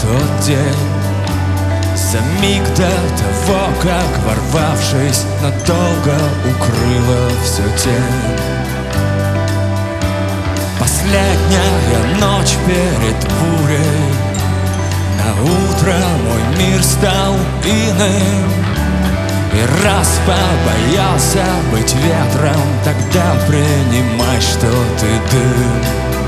тот день, за миг до того, как, ворвавшись, надолго укрыла всю тень. Последняя ночь перед бурей, на утро мой мир стал иным. И раз побоялся быть ветром, тогда принимай, что ты дым.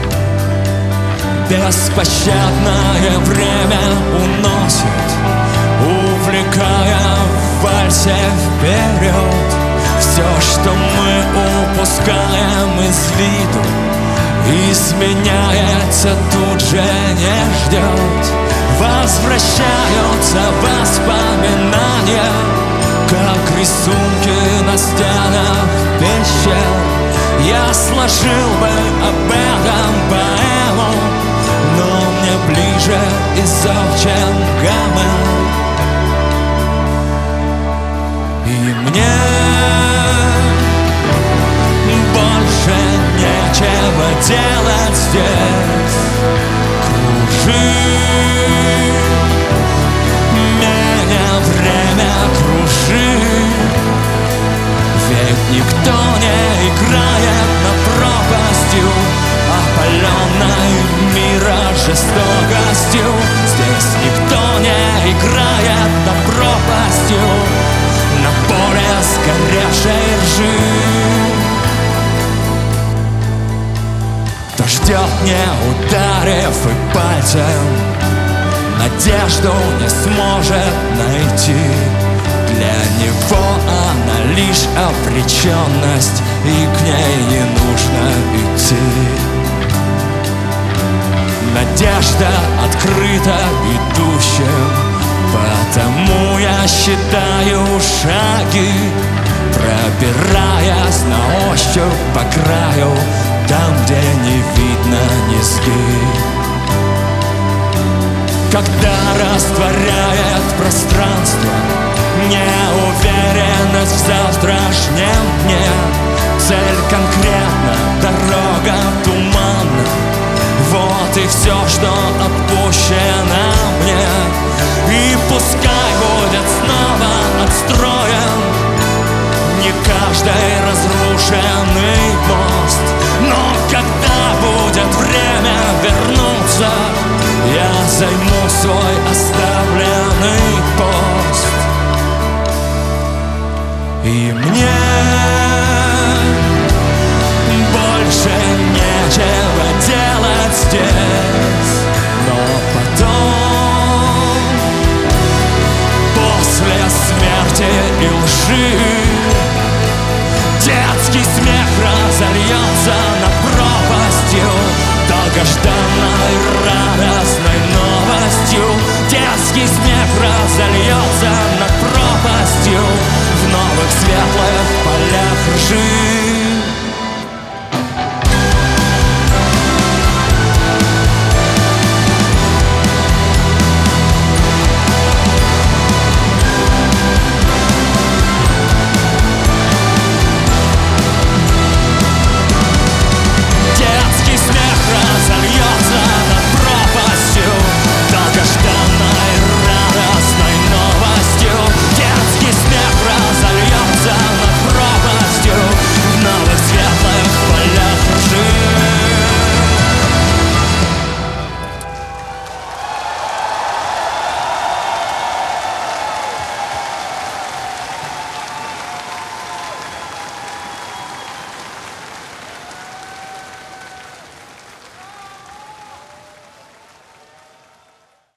Беспощадное время уносит, увлекая в вальсе вперед. Все, что мы упускаем из виду, изменяется, тут же не ждет. Возвращаются воспоминания, как рисунки на стенах пещер. Я сложил бы об этом поэму, но мне ближе Изов, чем Гомер. И мне больше нечего делать здесь. Кружи меня, время, кружи. Ведь никто не играет над пропастью, опаленной мира жестокостью. Здесь никто не играет над пропастью, на поле сгоревшей ржи. Кто ждет, не ударив и пальцем, надежду не сможет найти. Для него она лишь обреченность, и к ней не нужно идти. Надежда открыта идущим, потому я считаю шаги, пробираясь на ощупь по краю, там, где не видно низги. Когда растворяет пространство неуверенность в завтрашнем дне, цель конкретна, дорога туманна. Вот и все, что отпущено мне. И пускай будет снова отстроен не каждый разрушенный мост, но когда будет время вернуться, я займу свой оставленный пост. И мне больше нечего делать здесь, но потом, после смерти и лжи, детский смех разольется над пропастью, долгожданной радостной новостью. Детский смех разольется над пропастью, в новых светлых полях ржи.